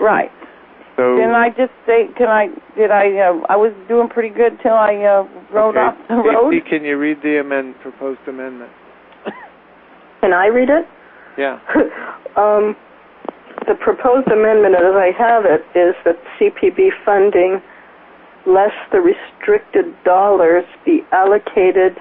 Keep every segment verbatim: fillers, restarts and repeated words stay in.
Right. So can I just say, can I, did I, uh, I was doing pretty good till I uh, rode okay. off the road. Casey, can you read the amend, proposed amendment? Can I read it? Yeah. um, the proposed amendment, as I have it, is that C P B funding, less the restricted dollars, be allocated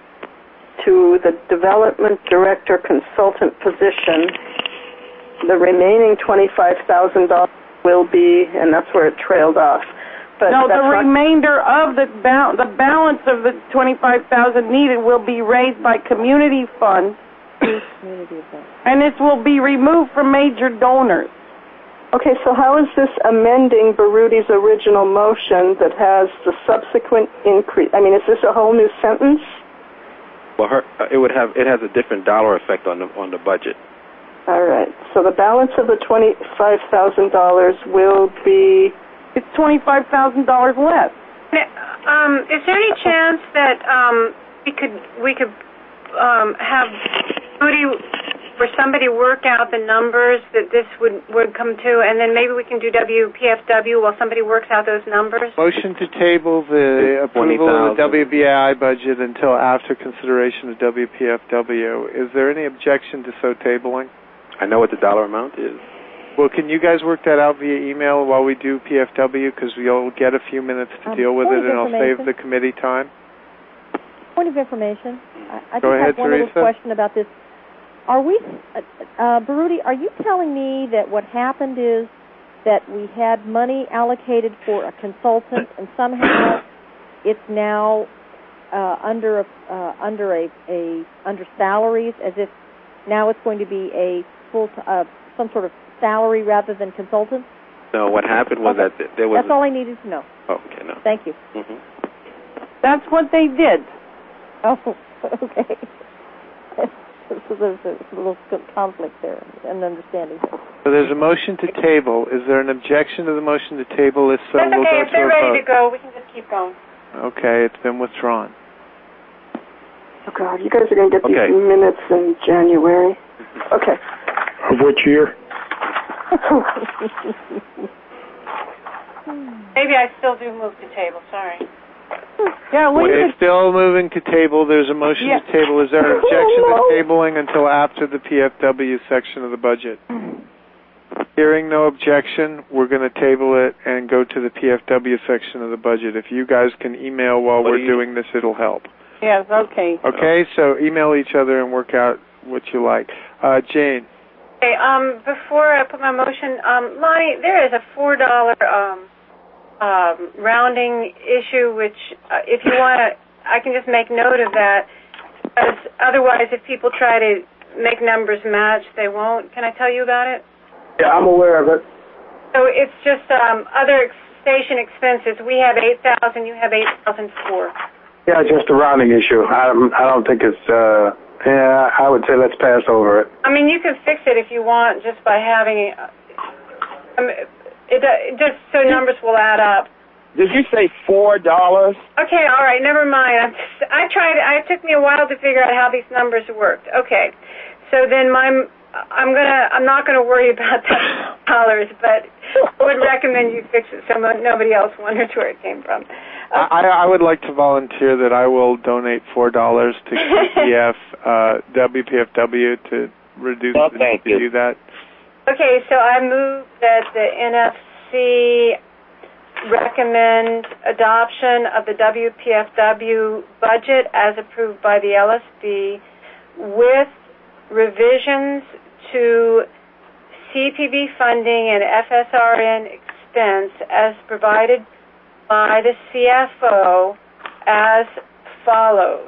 to the development director consultant position. The remaining twenty-five thousand dollars will be, and that's where it trailed off. But no, the not, remainder of the ba- the balance of the twenty-five thousand dollars needed will be raised by community funds, and this will be removed from major donors. Okay, so how is this amending Baruti's original motion that has the subsequent increase? I mean, is this a whole new sentence? Well, her, it would have it has a different dollar effect on the on the budget. All right. So the balance of the twenty-five thousand dollars will be... It's twenty-five thousand dollars less. Um, is there any chance that um, we could we could um, have Rudy or somebody work out the numbers that this would, would come to, and then maybe we can do W P F W while somebody works out those numbers? Motion to table the approval of the W B A I budget until after consideration of W P F W. Is there any objection to so tabling? I know what the dollar amount is. Well, can you guys work that out via email while we do P F W? Because you'll get a few minutes to um, deal with it, and I'll save the committee time. Point of information. I, I Go just ahead, have one Teresa. little question about this. Are we, uh, uh, Baruti, are you telling me that what happened is that we had money allocated for a consultant, and somehow it's now uh, under a, uh, under a, a under salaries, as if now it's going to be a full t- uh, some sort of salary rather than consultant? No, what happened was okay. that there was... That's all I needed to know. Oh, okay, no. Thank you. Mm-hmm. That's what they did. Oh, okay. So there's a little conflict there and understanding. So there's a motion to table. Is there an objection to the motion to table? If so, That's we'll okay. go If to they're a ready vote. to go, we can just keep going. Okay, it's been withdrawn. Oh, God, you guys are going to get Okay. these minutes in January. Okay. Of which year? Maybe I still do move to table. Sorry. Yeah, we We're could, still moving to table. There's a motion Yeah. to table. Is there an objection Oh, to no. tabling until after the P F W section of the budget? Hearing no objection, we're going to table it and go to the P F W section of the budget. If you guys can email while What we're do you- doing this, it'll help. yes, okay. Okay, so email each other and work out what you like. Uh, Jane. Okay. Um, before I put my motion, um, Lonnie, there is a four dollar um, um, rounding issue, which uh, if you want to, I can just make note of that. Because otherwise, if people try to make numbers match, they won't. Can I tell you about it? Yeah, I'm aware of it. So it's just um, other ex- station expenses. We have eight thousand. You have eight thousand four. Yeah, just a rounding issue. I, I don't think it's, uh, yeah, I would say let's pass over it. I mean, you can fix it if you want, just by having. Uh, I mean, it, it just so numbers will add up. Did you say four dollars? Okay, all right, never mind. I'm just, I tried. It took me a while to figure out how these numbers worked. Okay, so then my. I'm gonna. I'm not gonna worry about that dollars, but I would recommend you fix it so nobody else wonders where it came from. Uh, I, I would like to volunteer that I will donate four dollars to Q P F, uh, W P F W to reduce Oh, the thank to you. do that. Okay, so I move that the N F C recommend adoption of the W P F W budget as approved by the L S B with revisions to C P B funding and F S R N expense as provided by the C F O as follows.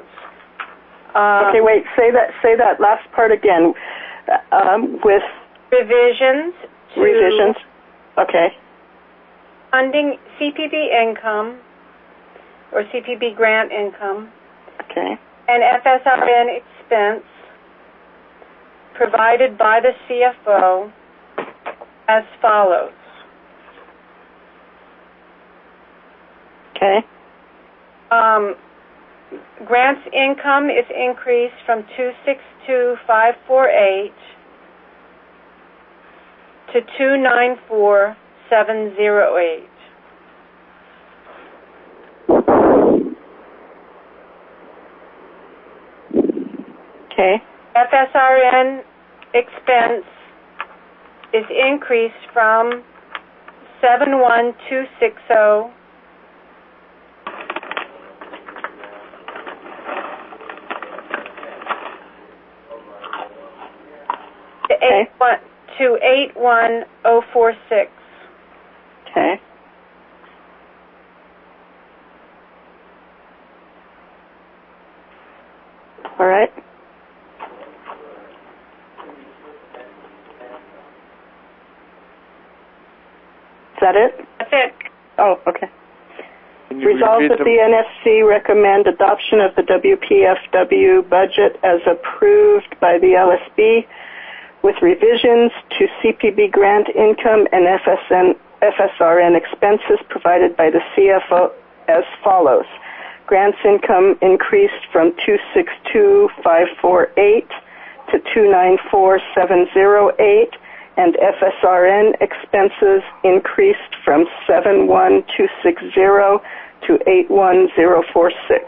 Um, Okay, wait, say that say that last part again. Uh, Um, with revisions to revisions. Okay. funding C P B income or C P B grant income Okay. and F S R N expense provided by the C F O as follows. Okay. Um, grants income is increased from two six two five four eight to two nine four seven zero eight. Okay. F S R N expense is increased from seven one two six zero to eight one to eight one zero four six. Okay. All right. Is that it? That's it. Oh, okay. Can you Resolved repeat that the N F C recommend adoption of the W P F W budget as approved by the L S B with revisions to C P B grant income and F S N, F S R N expenses provided by the C F O as follows. Grants income increased from two six two five four eight to two nine four seven zero eight, and F S R N expenses increased from seven one two six zero to eight one zero four six.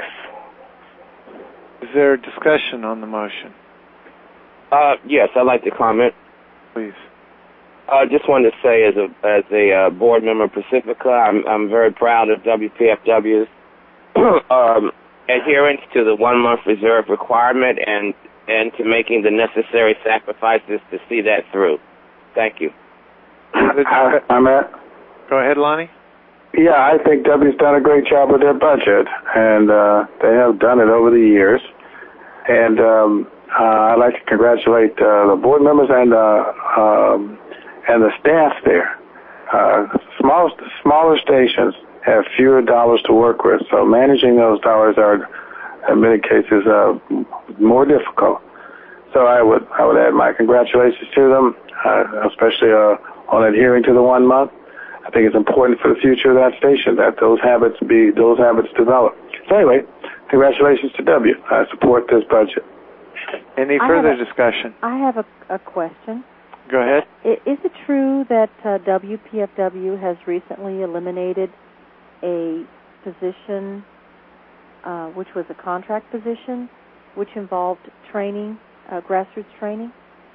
Is there discussion on the motion? Uh, yes, I'd like to comment. Please. I uh, just wanted to say, as a as a uh, board member of Pacifica, I'm I'm very proud of W P F W's um, adherence to the one month reserve requirement and and to making the necessary sacrifices to see that through. Thank you. I, I'm at. Go ahead, Lonnie. Yeah, I think W's done a great job with their budget, and uh, they have done it over the years. And um, uh, I'd like to congratulate uh, the board members and uh, um, and the staff there. Uh, small, smaller stations have fewer dollars to work with, so managing those dollars are, in many cases, uh, more difficult. So I would I would add my congratulations to them, uh, especially uh, on adhering to the one month. I think it's important for the future of that station that those habits be those habits develop. So anyway, congratulations to W. I support this budget. Any I further have a, discussion? I have a, a question. Go ahead. I, is it true that uh, W P F W has recently eliminated a position, uh, which was a contract position, which involved training, uh, grassroots training?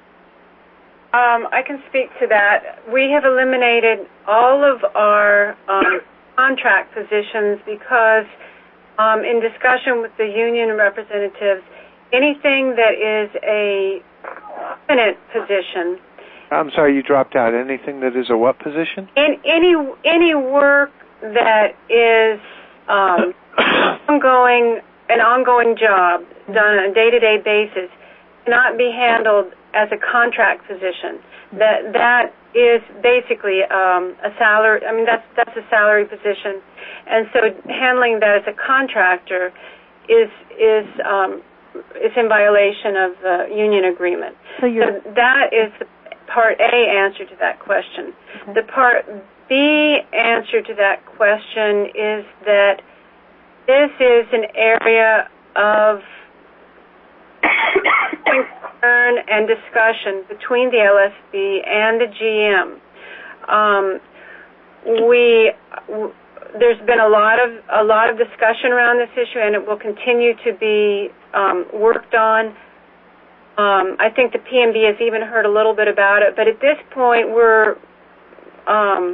Um, I can speak to that. We have eliminated all of our um, contract positions because um, in discussion with the union representatives, anything that is a permanent position. I'm sorry, you dropped out. Anything that is a what position? In any any work that is um, ongoing, an ongoing job done on a day-to-day basis, cannot be handled as a contract position. That that is basically um, a salary. I mean, that's that's a salary position, and so handling that as a contractor is is um, is in violation of the union agreement. So, you're, so that is the part A answer to that question. Okay. The part B answer to that question is that this is an area of concern and discussion between the L S B and the G M. Um, we w- there's been a lot of a lot of discussion around this issue, and it will continue to be um, worked on. Um, I think the P M B has even heard a little bit about it, but at this point, we're um,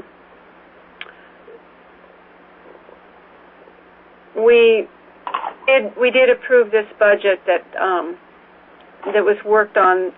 we did we did approve this budget that um, that was worked on.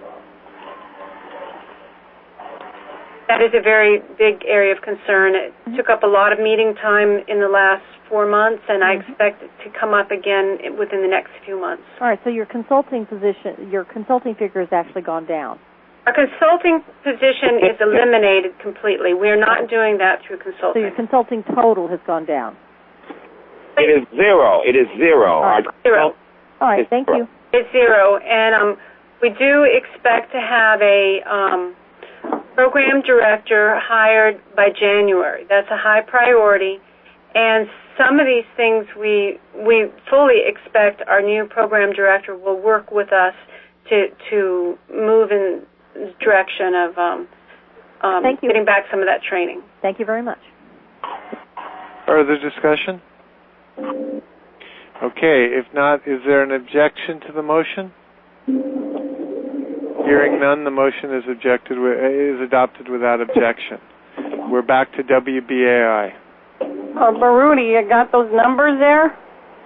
That is a very big area of concern. It mm-hmm. took up a lot of meeting time in the last four months, and mm-hmm. I expect it to come up again within the next few months. All right, so your consulting position, your consulting figure has actually gone down. Our consulting position is eliminated completely. We are not doing that through consulting. So your consulting total has gone down. It is zero. It is zero. All right, zero. All right thank you. It's zero, and um, we do expect to have a um, program director hired by January. That's a high priority, and some of these things we we fully expect our new program director will work with us to to move in the direction of um, um, Thank you. getting back some of that training. Thank you very much. Further discussion? Okay, if not, is there an objection to the motion? Hearing none, the motion is objected with, is adopted without objection. We're back to W B A I. Uh, Baruti, you got those numbers there?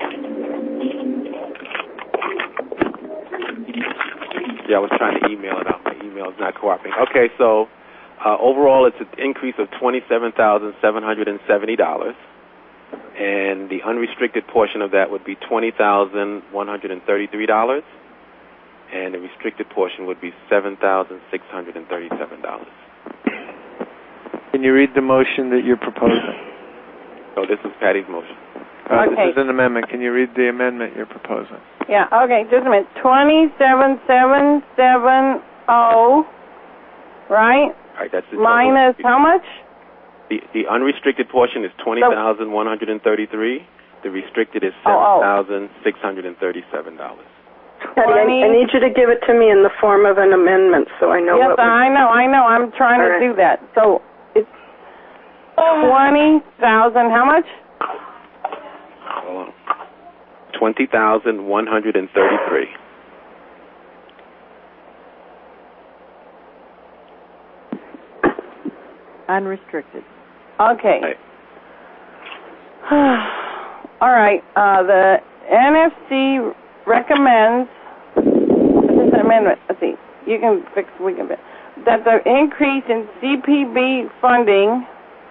Yeah, I was trying to email it out. My email is not cooperating. Okay, so uh, overall it's an increase of twenty-seven thousand seven hundred seventy dollars. And the unrestricted portion of that would be twenty thousand one hundred thirty-three dollars. And the restricted portion would be seven thousand six hundred thirty-seven dollars. Can you read the motion that you're proposing? So this is Patty's motion. Uh, Okay. This is an amendment. Can you read the amendment you're proposing? Yeah, okay, just a minute. twenty-seven seven seven oh, right? All right, that's the total. Minus how much? The, the unrestricted portion is twenty thousand one hundred thirty-three. The restricted is seven Oh, oh. thousand six hundred thirty-seven dollars. Patty, I, I need you to give it to me in the form of an amendment so I know Yes, what we... I know, I know. I'm trying All to right. do that. So it's twenty thousand. How much? Hold on. twenty thousand one hundred thirty-three. Unrestricted. Okay. Right. All right. Uh, the N F C recommends. This is an amendment. Let's see. You can fix. We can fix that the increase in C P B funding.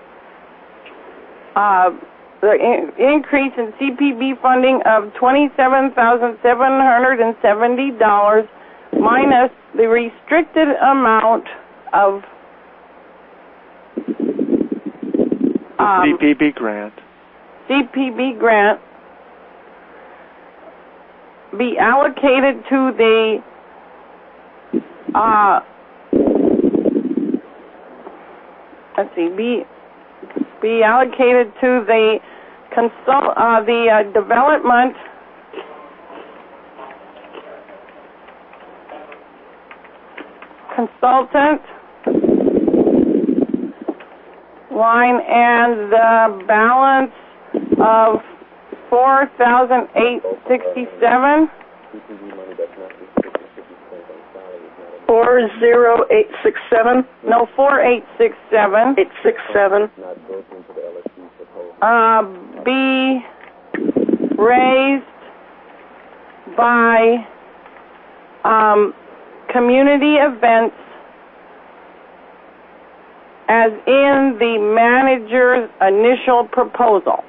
Uh, the in- increase in C P B funding of twenty-seven thousand seven hundred seventy dollars minus the restricted amount of um, C P B grant. C P B grant be allocated to the uh, let's see, be be allocated to the consult uh, the uh, development consultant line and the balance of four thousand eight sixty-seven. four zero eight six seven? No, four eight six seven. eight six seven. Uh, be raised by um, community events as in the manager's initial proposal.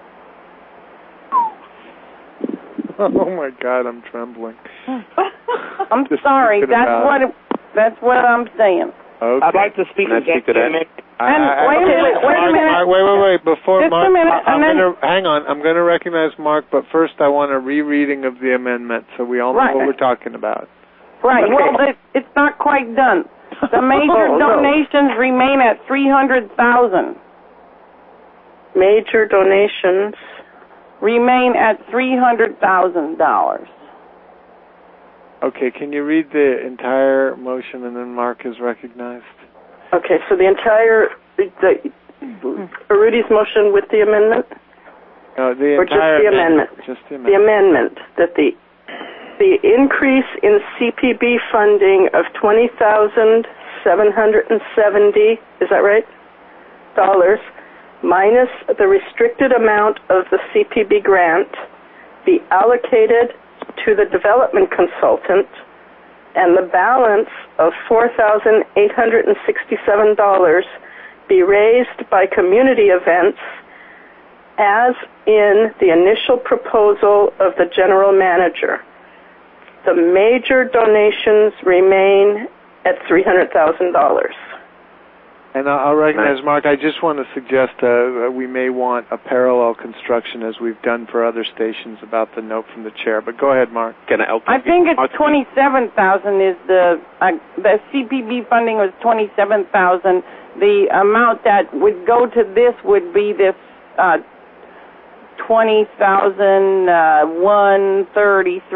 Oh my God, I'm trembling. I'm Just sorry. thinking That's about what it. it, that's what I'm saying. Okay. I'd like to speak Can I speak to that? I- And I- I- wait a okay, minute, wait a Mark, minute. Mark, wait, wait, wait. Before Just a Mark, minute, I, I'm and then- gonna hang on. I'm going to recognize Mark, but first I want a rereading of the amendment so we all know Right. what we're talking about. Right. Okay. Well, it, it's not quite done. The major Oh, no. donations remain at three hundred thousand. Major donations. Remain at three hundred thousand dollars. Okay, can you read the entire motion and then Mark is recognized? Okay, so the entire, the, the Rudy's motion with the amendment? No, the Or just entire the amendment? Just the The amendment. amendment that the the increase in C P B funding of twenty thousand seven hundred seventy, is that right? Dollars, minus the restricted amount of the C P B grant be allocated to the development consultant, and the balance of four thousand eight hundred sixty-seven dollars be raised by community events as in the initial proposal of the general manager. The major donations remain at three hundred thousand dollars. And I'll I'll recognize Mark. I just want to suggest uh, we may want a parallel construction as we've done for other stations about the note from the chair. But go ahead, Mark. Can I? I think it's twenty-seven thousand. Is the uh, the C P B funding was twenty-seven thousand. The amount that would go to this would be this uh, twenty thousand uh, one thirty-three.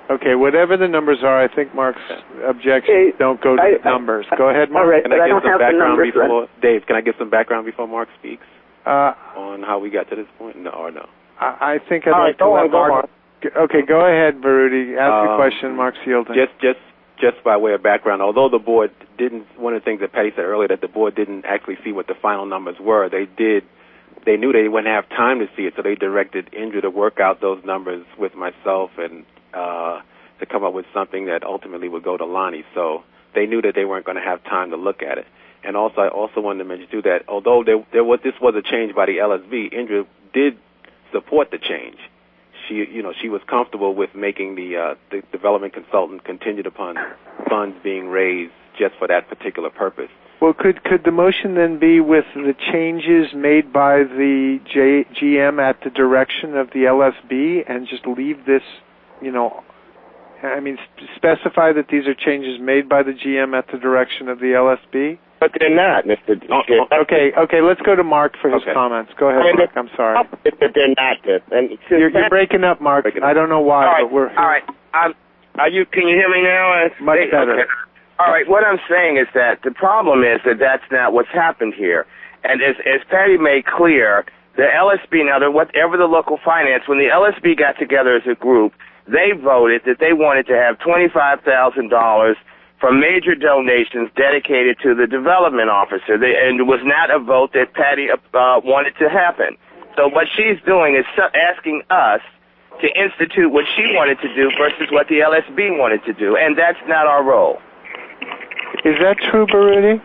Okay, whatever the numbers are, I think Mark's objections Okay, don't go to I- the numbers. Go ahead, Mark. All right, Can but I I give don't some have the background numbers then. before Dave? Can I give some background before Mark speaks Uh, on how we got to this point? No, or no? I, I think I'd All like right, to go let on, go Mark... Okay, go ahead, Baruti. Ask your Um, question. Mark's yielding. Just, just, just by way of background, although the board didn't, one of the things that Patty said earlier, that the board didn't actually see what the final numbers were. They did. They knew they wouldn't have time to see it, so they directed Indra to work out those numbers with myself and uh, to come up with something that ultimately would go to Lonnie. So they knew that they weren't going to have time to look at it. And also, I also wanted to mention too that although there, there was, this was a change by the L S B, Indra did support the change. She, you know, she was comfortable with making the uh, the development consultant contingent upon funds being raised just for that particular purpose. Well, could could the motion then be with the changes made by the J, G M at the direction of the L S B and just leave this, you know, I mean, sp- specify that these are changes made by the G M at the direction of the L S B? But they're not, Mister Oh, okay, okay, let's go to Mark for his Okay. comments. Go ahead, Mark. I'm sorry. But they're not. And You're, you're breaking up, Mark. Breaking up. I don't know why, all right, but we're... all right. I'm, are you? Can you hear me now? Much Hey, better. okay. All right. What I'm saying is that the problem is that that's not what's happened here. And as, as Patty made clear, the L S B, now, whatever the local finance, when the L S B got together as a group, they voted that they wanted to have twenty-five thousand dollars from major donations dedicated to the development officer. They, and it was not a vote that Patty uh, wanted to happen. So what she's doing is asking us to institute what she wanted to do versus what the L S B wanted to do, and that's not our role. Is that true, Baruti?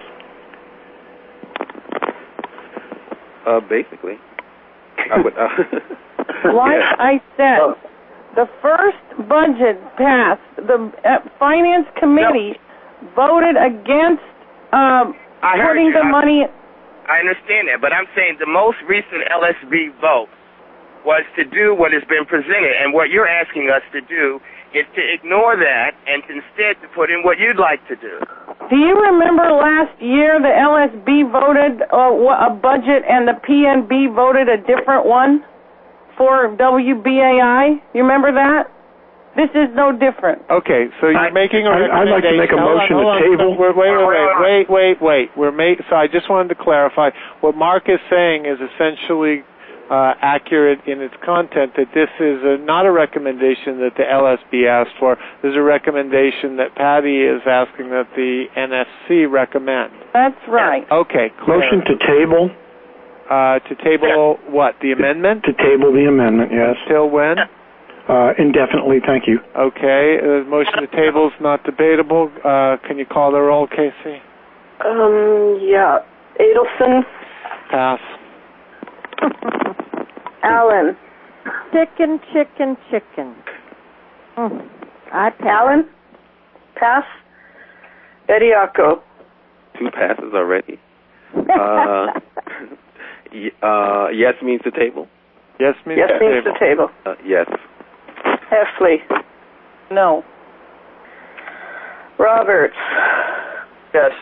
Uh, basically. I would, uh, Like yeah. I said, the first budget passed. The uh, Finance Committee voted against um, I heard putting you. the I- money... I understand that, but I'm saying the most recent L S B vote was to do what has been presented, and what you're asking us to do is to ignore that and instead to put in what you'd like to do. Do you remember last year the L S B voted uh, wha- a budget and the P N B voted a different one for W B A I? You remember that? This is no different. Okay, so you're I- making a I- I'd like to make a recommendation. Hold on, motion to hold on. table. We're, wait, Hold on, wait, hold on. wait, wait, wait. We're ma- so I just wanted to clarify. What Mark is saying is essentially uh, accurate in its content, that this is a, not a recommendation that the L S B asked for. This is a recommendation that Patty is asking that the N S C recommend. That's right. Okay, clear. Motion to table, Uh, to table what? The amendment? to table the amendment, yes. Till when? Uh, indefinitely, thank you. Okay, uh, motion to table is not debatable. Uh, can you call the roll, Casey? Um, yeah. Adelson, Pass. Allen, Chicken, chicken, chicken. Mm. I pass. Allen, pass. Bediako. Two passes already. Uh, y- uh, yes means the table. Yes means Yes to means table. the table. Uh, yes. Heffley, No. Roberts, Yes.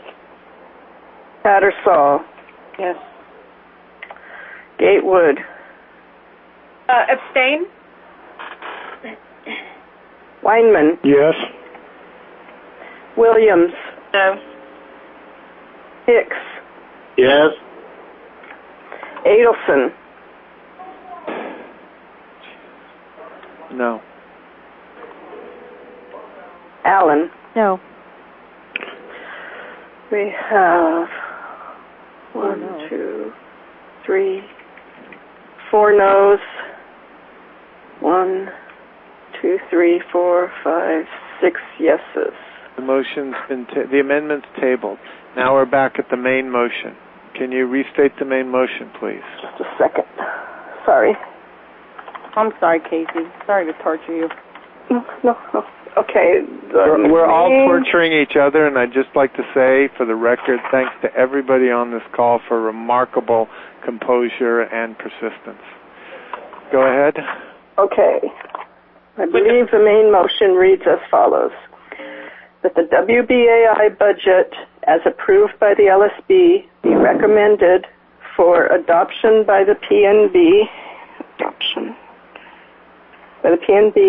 Tattersall, Yes. Gatewood, Uh, abstain? Weinman, Yes. Williams, No. Hicks, Yes. Adelson, No. Allen. No. We have one, no. two, three, four noes. One, two, three, four, five, six yeses. The motion's been ta- the amendment's tabled. Now we're back at the main motion. Can you restate the main motion, please? Just a second. Sorry. I'm sorry, Casey. Sorry to torture you. No, no, no. Okay. the We're, we're all main- torturing each other, and I'd just like to say, for the record, thanks to everybody on this call for remarkable composure and persistence. Go ahead. Okay. I believe the main motion reads as follows. That the W B A I budget, as approved by the L S B, be recommended for adoption by the P N B, adoption by the P N B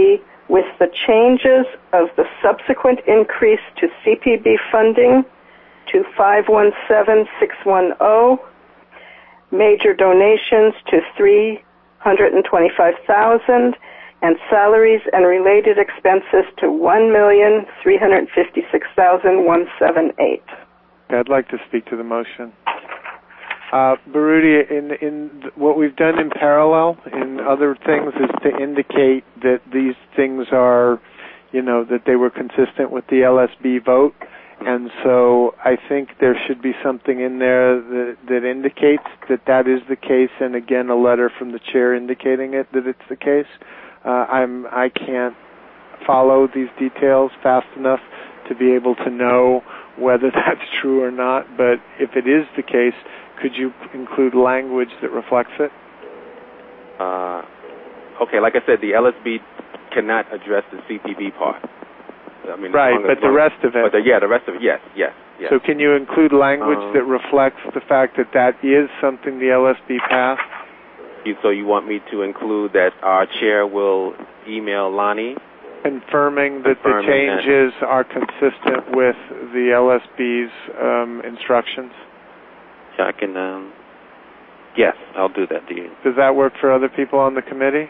with the changes of the subsequent increase to C P B funding to five one seven six one zero, major donations to three hundred twenty-five thousand dollars, and salaries and related expenses to one million three hundred fifty-six thousand one hundred seventy-eight. I'd like to speak to the motion. Uh, Baruti, in, in what we've done in parallel in other things is to indicate that these things are, you know, that they were consistent with the L S B vote. And so I think there should be something in there that, that indicates that that is the case, and again, a letter from the chair indicating it, that it's the case. Uh, I'm, I can't follow these details fast enough to be able to know whether that's true or not, but if it is the case, could you include language that reflects it? Uh, okay, like I said, the L S B cannot address the C P B part. I mean, right, long, but the long, rest of it. But the, yeah, the rest of it, yes, yes, yes. So can you include language um, that reflects the fact that that is something the L S B passed? You, so you want me to include that our chair will email Lonnie? Confirming that Confirming the changes that. are consistent with the L S B's um, instructions? Yeah, I can, um, yes, I'll do that to you. Does that work for other people on the committee?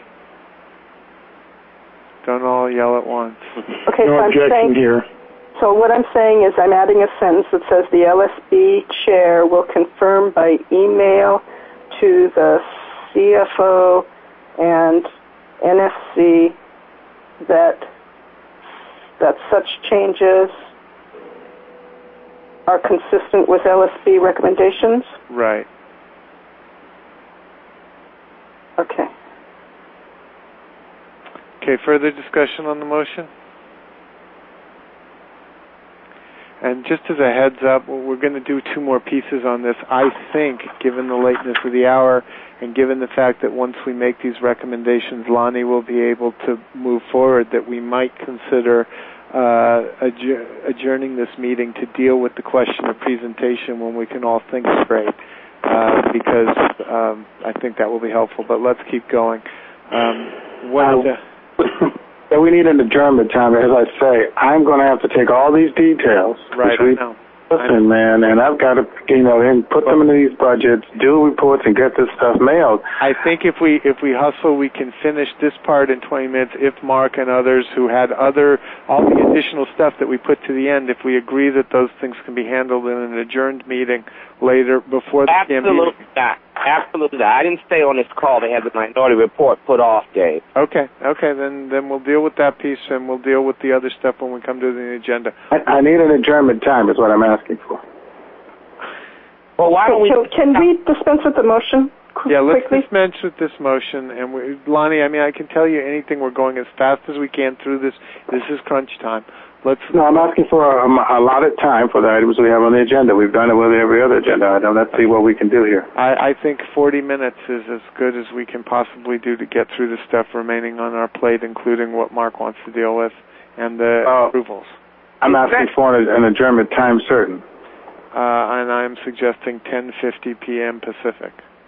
Don't all yell at once. Okay, no so objection I'm saying, here. So what I'm saying is I'm adding a sentence that says the L S B chair will confirm by email to the C F O and N F C that that such changes are consistent with L S B recommendations? Right. Okay. Okay, further discussion on the motion? And just as a heads up, we're going to do two more pieces on this. I think, given the lateness of the hour, and given the fact that once we make these recommendations, Lonnie will be able to move forward, that we might consider uh, adjour- adjourning this meeting to deal with the question of presentation when we can all think straight, uh, because um, I think that will be helpful. But let's keep going. Um, what, uh, So we need an adjournment time. As I say, I'm going to have to take all these details. Right, I know. Listen, man, and I've got to, you know, and put them into these budgets, do reports, and get this stuff mailed. I think if we if we hustle, we can finish this part in twenty minutes. If Mark and others who had other all the additional stuff that we put to the end, if we agree that those things can be handled in an adjourned meeting later before the Absolutely P M B. not. Absolutely not. I didn't stay on this call. They had the minority report put off, Dave. Okay, okay, then then we'll deal with that piece, and we'll deal with the other stuff when we come to the agenda. I, I need an adjournment time is what I'm asking for. Well, why don't we... So can we dispense with the motion qu- Yeah, let's quickly? dispense with this motion. And we, Lonnie, I mean, I can tell you anything. We're going as fast as we can through this. This is crunch time. Let's. No, I'm asking for a, a allotted time for the items we have on the agenda. We've done it with every other agenda item. Let's see what we can do here. I, I think forty minutes is as good as we can possibly do to get through the stuff remaining on our plate, including what Mark wants to deal with and the uh, approvals. I'm asking for an, an adjournment time certain. Uh, and I'm suggesting ten fifty p.m. Pacific.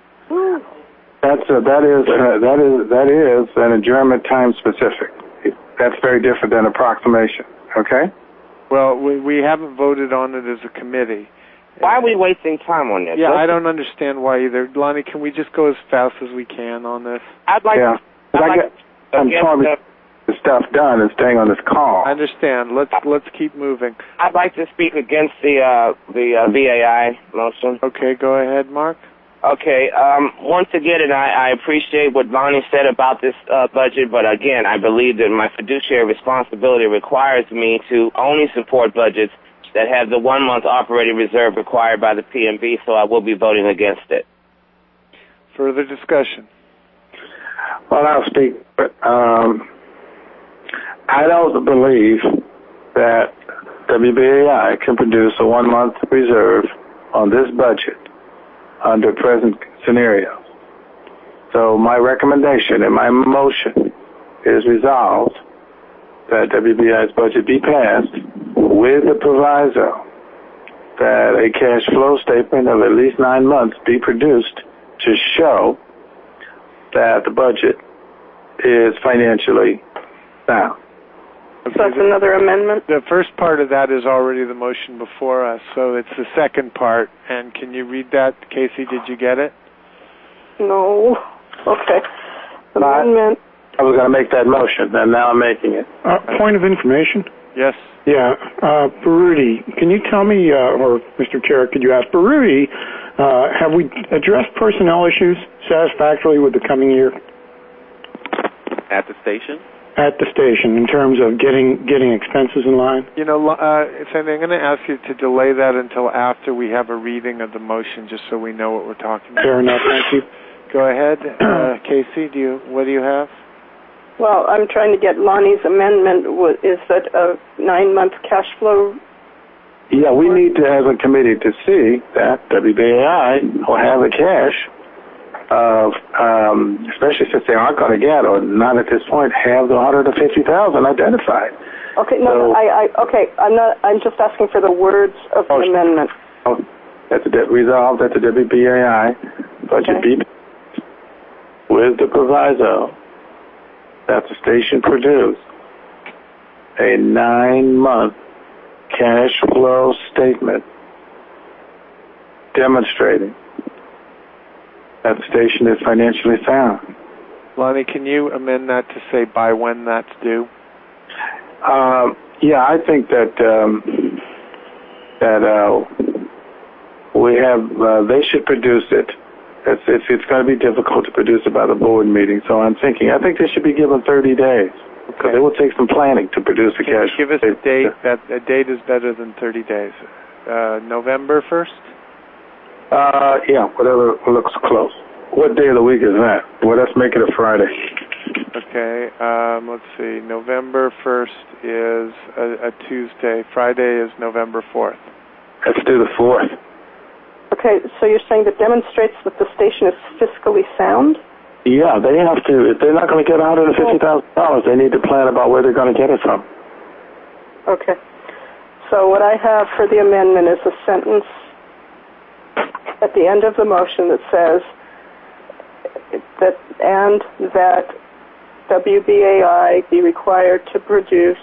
That's a, that is uh, that is that is an adjournment time specific. That's very different than approximation. Okay. Well, we we haven't voted on it as a committee. Why are we wasting time on this? Yeah, Let's I don't understand why either. Lonnie, can we just go as fast as we can on this? I'd like yeah. to... I'd I like get, I'm trying to get the stuff done and staying on this call. I understand. Let's let's keep moving. I'd like to speak against the uh, the uh, V A I motion. Okay, go ahead, Mark. Okay. Um, once again, and I, I appreciate what Lonnie said about this uh, budget, but again, I believe that my fiduciary responsibility requires me to only support budgets that have the one-month operating reserve required by the P M B, so I will be voting against it. Further discussion. Well, I'll speak, but um, I don't believe that W B A I can produce a one-month reserve on this budget under present scenarios. So my recommendation and my motion is resolved that W B I's budget be passed with the proviso that a cash flow statement of at least nine months be produced to show that the budget is financially sound. So that's another amendment? The first part of that is already the motion before us, so it's the second part. And can you read that, Casey? Did you get it? No. Okay. Amendment. I was going to make that motion, and now I'm making it. Uh, point of information? Yes. Yeah. Uh, Baruti, can you tell me, uh, or Mister Chair, could you ask Baruti, uh, have we addressed personnel issues satisfactorily with the coming year? At the station? At the station, in terms of getting getting expenses in line? You know, uh, Sandy, I'm going to ask you to delay that until after we have a reading of the motion, just so we know what we're talking about. Fair enough, thank you. Go ahead, uh, Casey. Do you? What do you have? Well, I'm trying to get Lonnie's amendment. Is that a nine-month cash flow? Yeah, we need to have a committee to see that W B A I will have the cash, of, um, especially since they aren't going to get, or not at this point, have the one hundred fifty thousand identified. Okay, no, so, no I, I, okay, I'm not. I'm just asking for the words of oh, the amendment. Oh, that's a resolved that the W B A I budget Okay. be with the proviso that the station produce a nine-month cash flow statement demonstrating that the station is financially sound. Lonnie, can you amend that to say by when that's due? Um, yeah, I think that um, that uh, we have. Uh, they should produce it. It's, it's, it's going to be difficult to produce it by the board meeting. So I'm thinking. I think they should be given thirty days. Because Okay. it will take some planning to produce the Can cash. you give us a date? That a date is better than thirty days. Uh, November first. Uh, yeah, whatever looks close. What day of the week is that? Well, let's make it a Friday. Okay. Um, let's see. November first is a, a Tuesday. Friday is November fourth. Let's do the fourth. Okay, so you're saying that demonstrates that the station is fiscally sound? Yeah, they have to. If they're not going to get one hundred fifty thousand dollars, they need to plan about where they're going to get it from. Okay. So what I have for the amendment is a sentence at the end of the motion that says that and that W B A I be required to produce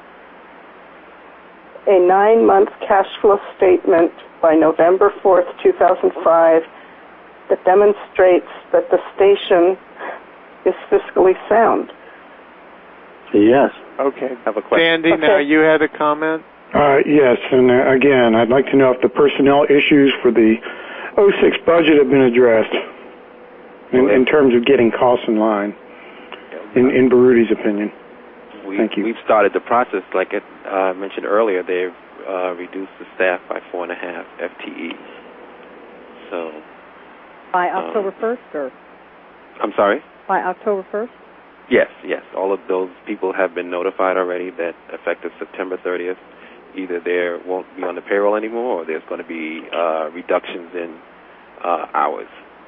a nine-month cash flow statement by November fourth, two thousand five that demonstrates that the station is fiscally sound. Yes. Okay. Have a question. Sandy, Okay. now you had a comment? Uh, yes, and uh, again, I'd like to know if the personnel issues for the oh six budget have been addressed in, in terms of getting costs in line, in, in Baruti's opinion. We, Thank you. We've started the process, like I uh, mentioned earlier. They've uh, reduced the staff by four and a half F T Es. So, By October first, or I'm sorry? by October first? Yes, yes. All of those people have been notified already that effective September thirtieth, either they won't be on the payroll anymore or there's going to be uh, reductions in uh, hours.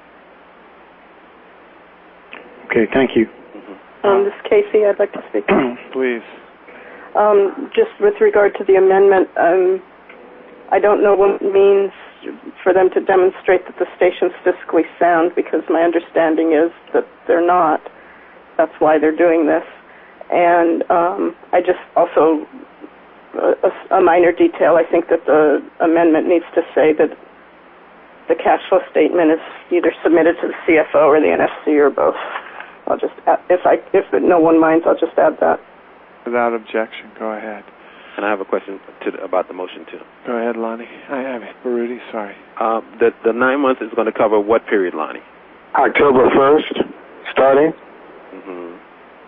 Okay, thank you. Um, this is Casey. I'd like to speak. Please. Um, just with regard to the amendment, um, I don't know what it means for them to demonstrate that the station's fiscally sound, because my understanding is that they're not. That's why they're doing this. And um, I just also, a, a minor detail, I think that the amendment needs to say that the cash flow statement is either submitted to the C F O or the N F C or both. I'll just, add, if I, if no one minds, I'll just add that. Without objection, go ahead. And I have a question to, about the motion, too. Go ahead, Lonnie. I have it. Baruti, sorry. Uh, the, the nine months is going to cover what period, Lonnie? October first, starting. Mm-hmm.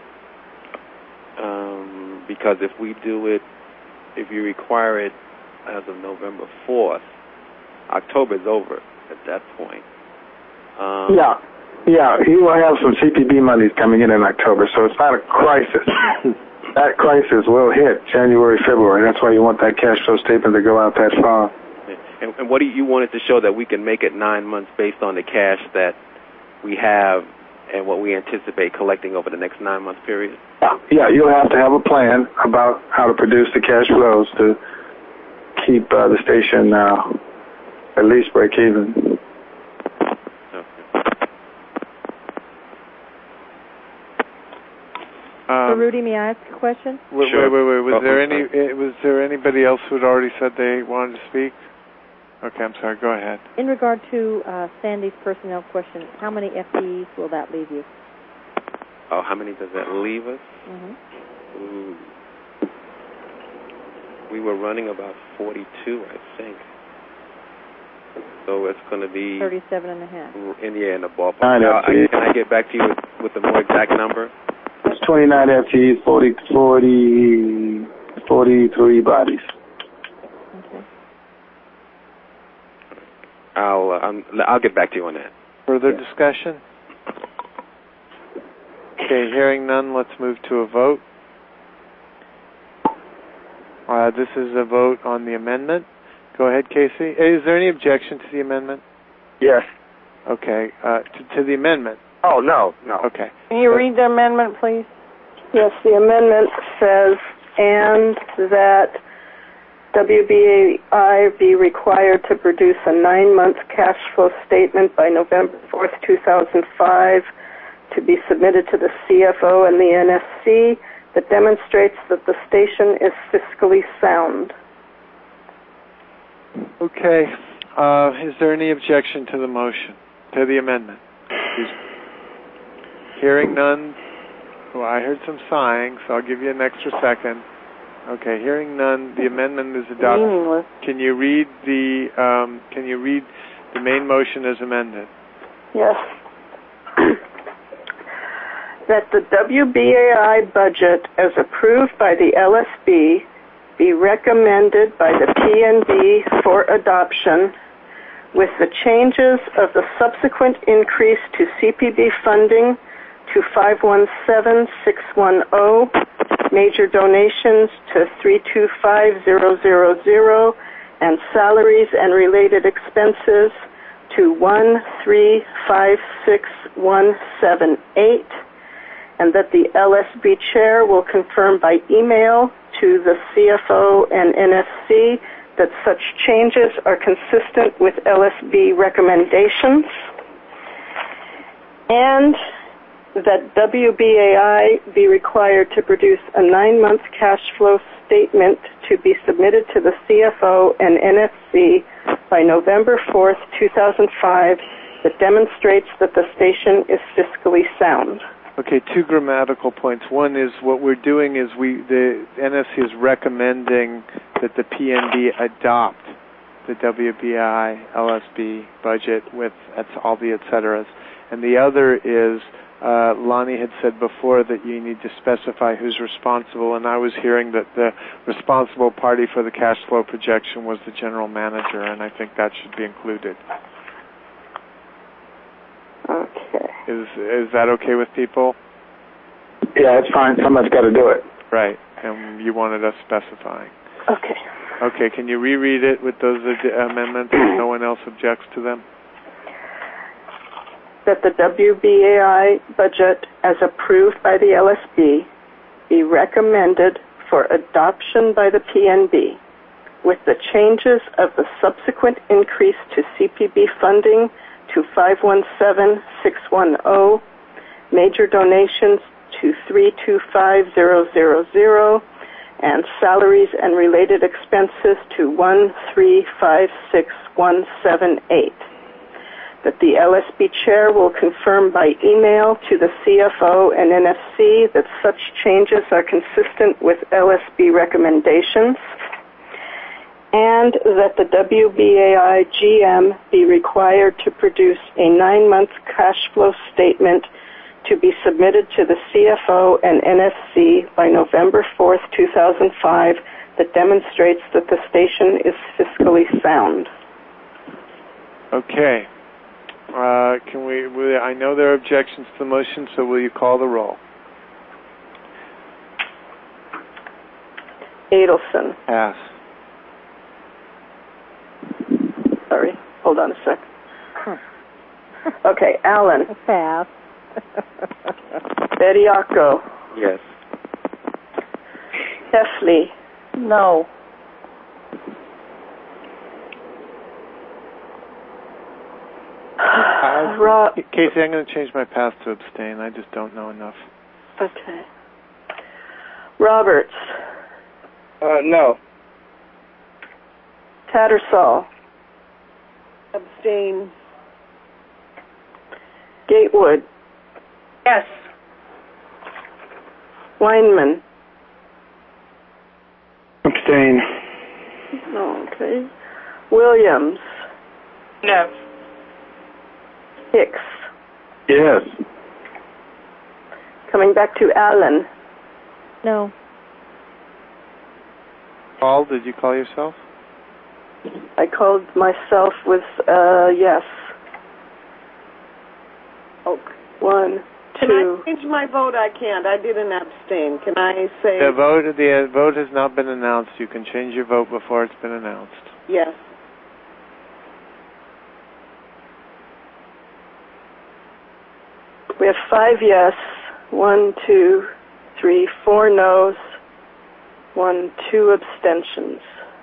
Um, because if we do it, if you require it as of November fourth, October is over at that point. Um, Yeah. Yeah, you will have some C P B monies coming in in October, so it's not a crisis. That crisis will hit January, February. That's why you want that cash flow statement to go out that far. And, and what do you want it to show? That we can make it nine months based on the cash that we have and what we anticipate collecting over the next nine-month period? Yeah, you'll have to have a plan about how to produce the cash flows to keep uh, the station uh, at least break even. Um, Rudy, may I ask a question? Wait, Sure. wait, wait, wait. Was Oh, there I'm any? eh, Was there anybody else who had already said they wanted to speak? Okay, I'm sorry. Go ahead. In regard to uh, Sandy's personnel question, how many F T Es will that leave you? Oh, how many does that leave us? Mm-hmm. Ooh. We were running about forty-two, I think. So it's going to be Thirty-seven and a half. in the in the ballpark. Nine Now, F T Es. I, can I get back to you with, with the more exact number? It's twenty-nine F T Es, forty, forty, forty-three bodies. Okay. I'll uh, I'm, I'll get back to you on that. Further Yeah. discussion? Okay, hearing none, let's move to a vote. Uh, this is a vote on the amendment. Go ahead, Casey. Is there any objection to the amendment? Yes. Okay, uh, to, to the amendment. Oh, no, no. Okay. Can you read the amendment, please? Yes, the amendment says, and that W B A I be required to produce a nine-month cash flow statement by November fourth, two thousand five, to be submitted to the C F O and the N S C that demonstrates that the station is fiscally sound. Okay. Uh, is there any objection to the motion, to the amendment? Excuse me. Hearing none. Well, I heard some sighing, so I'll give you an extra second. Okay, hearing none, the amendment is adopted. Meaningless. Can you read the um, Can you read the main motion as amended? Yes. That the W B A I budget as approved by the L S B be recommended by the P N B for adoption with the changes of the subsequent increase to C P B funding to five one seven six one zero, major donations to three two five zero zero zero, and salaries and related expenses to one three five six one seven eight, and that the L S B chair will confirm by email to the C F O and N S C that such changes are consistent with L S B recommendations, and that W B A I be required to produce a nine-month cash flow statement to be submitted to the C F O and N S C by November fourth, two thousand five, that demonstrates that the station is fiscally sound. Okay, two grammatical points. One is what we're doing is we the N S C is recommending that the P N B adopt the W B I L S B budget with all the et ceteras. And the other is uh, Lonnie had said before that you need to specify who's responsible, and I was hearing that the responsible party for the cash flow projection was the general manager, and I think that should be included. Okay. Is is that okay with people? Yeah, it's fine. Somebody's got to do it. Right, and you wanted us specifying. Okay. Okay, can you reread it with those ad- amendments if no one else objects to them? That the W B A I budget as approved by the L S B be recommended for adoption by the P N B with the changes of the subsequent increase to C P B funding to five one seven six one zero, major donations to three two five zero zero zero, and salaries and related expenses to one three five six one seven eight. That the L S B chair will confirm by email to the C F O and N S C that such changes are consistent with L S B recommendations, and that the W B A I G M be required to produce a nine-month cash flow statement to be submitted to the C F O and N S C by November fourth, two thousand five, that demonstrates that the station is fiscally sound. Okay. Uh, can we, we? I know there are objections to the motion, so will you call the roll? Adelson. Pass. Sorry, hold on a sec. Okay, Allen. Pass. Bediako. Yes. Heffley. No. Uh, Rob. Casey, I'm going to change my pass to abstain. I just don't know enough. Okay. Roberts. Uh, no. Tattersall. Abstain. Gatewood. Yes. Weinman. Abstain. Okay. Williams. No. Hicks. Yes. Coming back to Allen. No. Paul, did you call yourself? I called myself with uh, yes. Okay. One, Can two. I change my vote? I can't. I did an abstain. Can I say The vote, the vote has not been announced. You can change your vote before it's been announced. yes? We have five yes, one, two, three, four no's, one, two abstentions.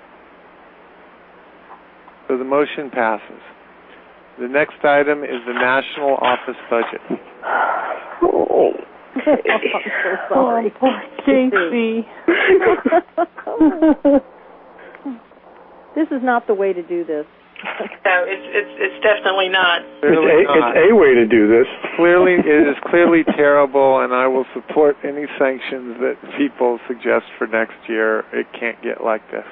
So the motion passes. The next item is the national office budget. Oh, I'm so sorry. Oh, poor Casey. This is not the way to do this. No, it's it's it's definitely not. Clearly it's, a, not. it's a way to do this. Clearly, it is clearly terrible, and I will support any sanctions that people suggest for next year. It can't get like this.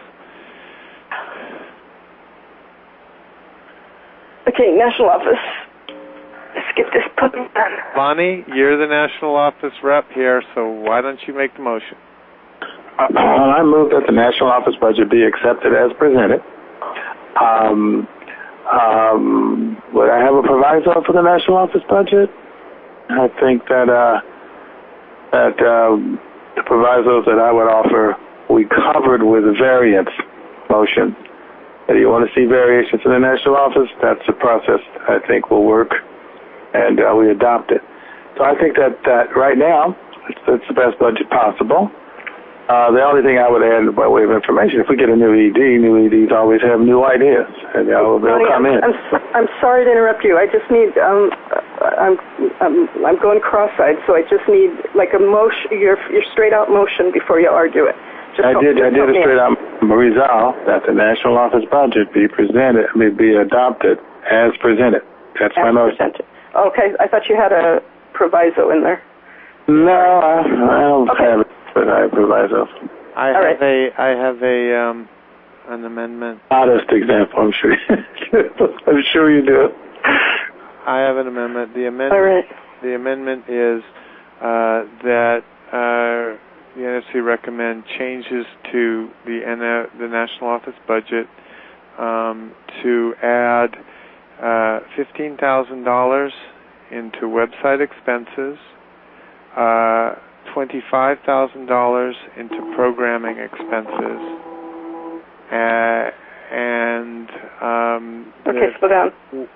okay, national office. Let's get this put done. Lonnie, you're the national office rep here, so why don't you make the motion? Uh, I move that the national office budget be accepted as presented. Um, um, would I have a proviso for the national office budget? I think that uh, that um, the provisos that I would offer we covered with a variance motion. If you want to see variations in the national office, that's a process I think will work, and uh, we adopt it. So I think that, that right now, it's, it's the best budget possible. Uh, the only thing I would add by way of information, if we get a new E D, new E Ds always have new ideas, and they'll, they'll Lonnie, come I'm, in. I'm, so, I'm sorry to interrupt you. I just need, um, I'm, I'm, I'm going cross-eyed, so I just need like a motion, your, your straight-out motion before you argue it. Just I help, did. I just did help a me straight out. out resolve that the national office budget be presented, be, be adopted as presented. That's As my motion. presented. Okay, I thought you had a proviso in there. No, I, I don't Okay. have it, but I have proviso. I All have right. a, I have a, um, an amendment. Modest example, I'm sure. I'm sure you do. I have an amendment. The amendment, All right. the amendment is uh, that uh, the N F C recommend changes to the N F, the national office budget um, to add uh, fifteen thousand dollars into website expenses, uh, twenty-five thousand dollars into programming expenses, uh, and um, Okay, slow down.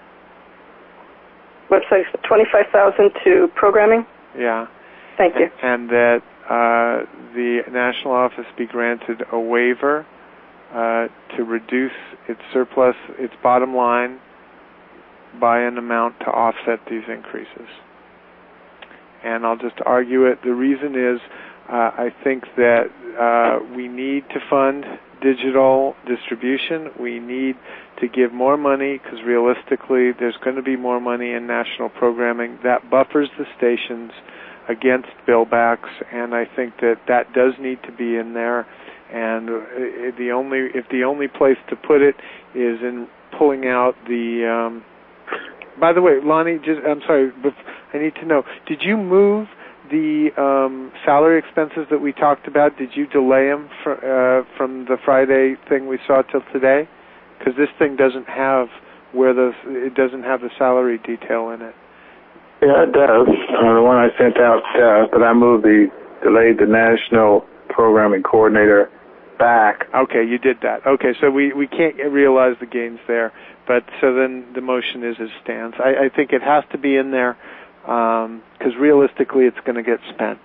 Website twenty-five thousand to programming. yeah, Thank you. and that uh, the national office be granted a waiver uh, to reduce its surplus, its bottom line, by an amount to offset these increases. And I'll just argue it. The reason is uh, I think that uh, we need to fund digital distribution. We need to give more money because realistically there's going to be more money in national programming. That buffers the stations against billbacks, and I think that that does need to be in there. And uh, the only if the only place to put it is in pulling out the um, by the way, Lonnie, just, I'm sorry, but I need to know, did you move the um, salary expenses that we talked about? Did you delay them fr- uh, from the Friday thing we saw till today? Because this thing doesn't have where the it doesn't have the salary detail in it. Yeah, it does. Uh, the one I sent out, uh, but I moved the delayed the national programming coordinator back. Okay, you did that. Okay, so we, we can't realize the gains there. But so then the motion is as stands. I, I think it has to be in there because um, realistically it's going to get spent.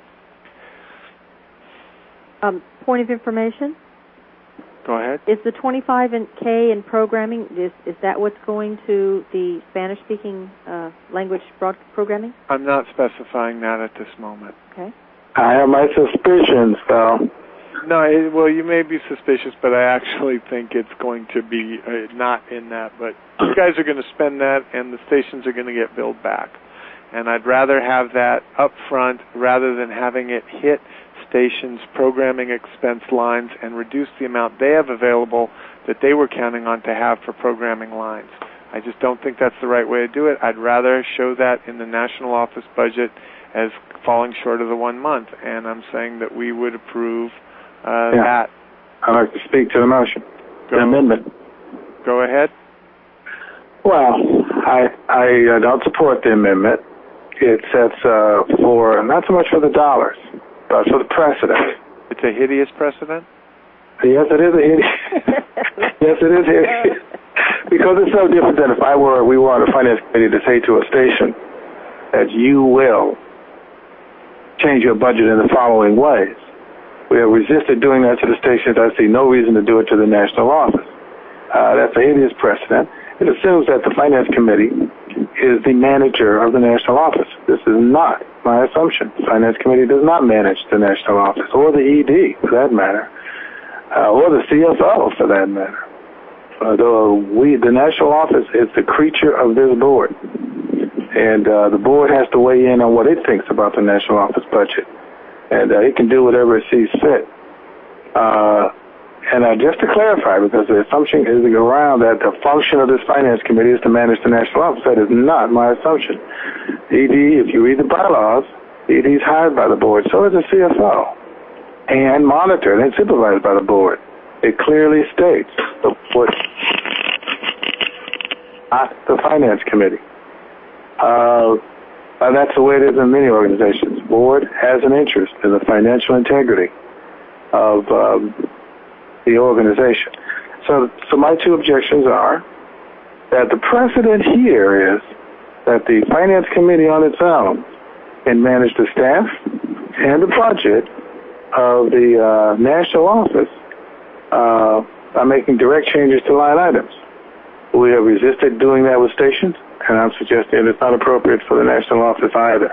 Um, point of information. Go ahead. Is the twenty-five K in programming, is, is that what's going to the Spanish-speaking uh, language broad programming? I'm not specifying that at this moment. Okay. I have my suspicions, though. No, it, well, you may be suspicious, but I actually think it's going to be uh, not in that. But you guys are going to spend that, and the stations are going to get billed back. And I'd rather have that up front rather than having it hit stations' programming expense lines and reduce the amount they have available that they were counting on to have for programming lines. I just don't think that's the right way to do it. I'd rather show that in the national office budget as falling short of the one month, and I'm saying that we would approve uh, yeah. that. I'd like to speak to the motion, Go, the amendment. Go ahead. Well, I I uh, don't support the amendment. It sets uh, for, not so much for the dollars, but for the precedent. It's a hideous precedent? Yes, it is a hideous. Yes, it is hideous. Because it's so different than if I were, we were on a finance committee to say to a station that you will change your budget in the following ways. We have resisted doing that to the stations. I see no reason to do it to the national office. Uh, that's a hideous precedent. It assumes that the finance committee is the manager of the national office. This is not my assumption. The finance committee does not manage the national office, or the E D, for that matter, uh, or the C F O, for that matter. Uh, though we, the national office is the creature of this board, and uh, the board has to weigh in on what it thinks about the national office budget, and uh, it can do whatever it sees fit. Uh, and uh, just to clarify, because the assumption is around that the function of this finance committee is to manage the national office, that is not my assumption. E D, if you read the bylaws, E D is hired by the board, so is the C F O, and monitored and supervised by the board. It clearly states the board, not the finance committee. Uh, and that's the way it is in many organizations. The board has an interest in the financial integrity of um, the organization. So, so my two objections are that the precedent here is that the finance committee on its own can manage the staff and the budget of the uh, national office uh, by making direct changes to line items. We have resisted doing that with stations, and I'm suggesting it's not appropriate for the national office either.